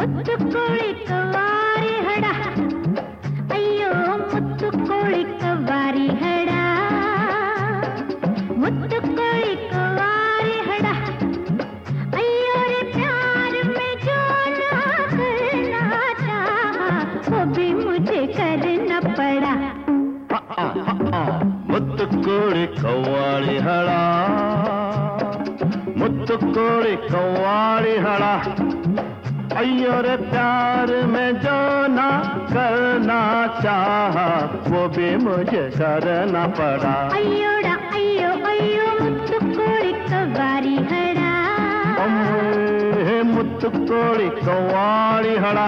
ಮುತ್ತು ಕೋಳಿ ಕವಾರಿ ಹಡ ಅಯ್ಯೋ ಮುತ್ತು ಕೋಳಿ ಕವಾರಿ ಹಡ ಮುತ್ತು ಕೋಳಿ कवारी हड़ा अय्यो रे प्यार में जो ना करना चाहा वो भी मुझे करना पड़ा मुत्तु कोड़ी कव्वाड़ी हड़ा मुत्तु कोड़ी कव्वाड़ी हड़ा अय्यो रे प्यार में जो ना करना चाहा वो भी मुझे करना पड़ा अय्योड़ा अय्यो अय्यो मुत्तु कोड़ी कवारी हड़ा मुत्तु कोड़ी कव्वाड़ी हड़ा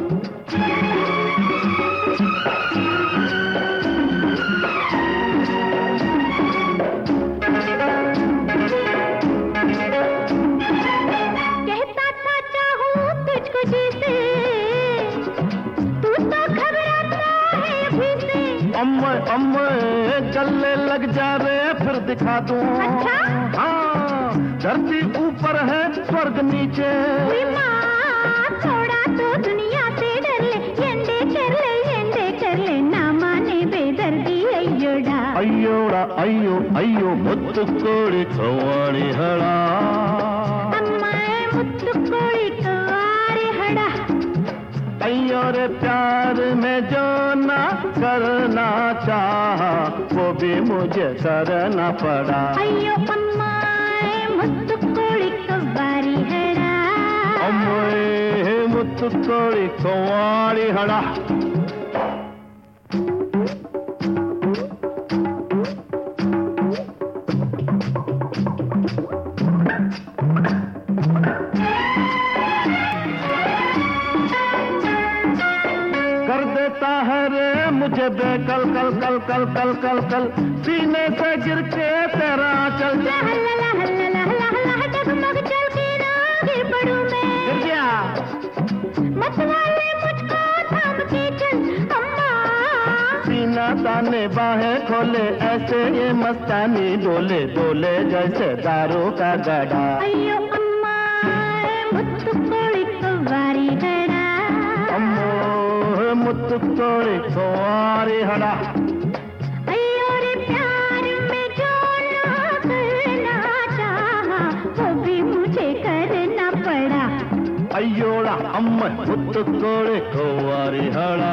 कहता था चाहूं तुझको जैसे तू तो घबराता है अभी से अम्मे अम्मे गले लग जा रे फिर दिखा दूं अच्छा? हाँ धरती ऊपर है स्वर्ग नीचे थोड़ा तो दुनिया से डर ले एंडे कर ले ना माने बेदर्दी अय्योड़ा अय्योड़ा अय्यो अय्यो मुत्तु कोड़ी कव्वाड़ी हड़ा अम्माए मुत्तु कोड़ी कवारी हड़ा अय्यो रे प्यार में जो ना करना चाहा वो भी मुझे करना पड़ा अय्यो अम्माए मुत्तु कोड़ी कवारी हड़ा अम्मे मुत्तु कोड़ी कव्वाड़ी हड़ा कर देता है रे मुझे बेकल कल कल कल कल कल कल सीने से गिर के तेरा चल हल्ला हल्ला हल्ला हल्ला डगमग चल के ना गिर पड़ूं मैं गिर गया मत वाले मुझको थाम के चल अम्मा सीना ताने बाहें खोले ऐसे ये मस्तानी डोले डोले जैसे दारू का गड़ा अय्यो अम्मा मुत्तु कोड़ी कवारी हड़ा मुत्तु कोड़ी कव्वाड़ी हड़ा अय्यो रे प्यार में जो ना करना चाहा वो भी मुझे करना पड़ा अय्योड़ा अम्मा मुत्तु कोड़ी कव्वाड़ी हड़ा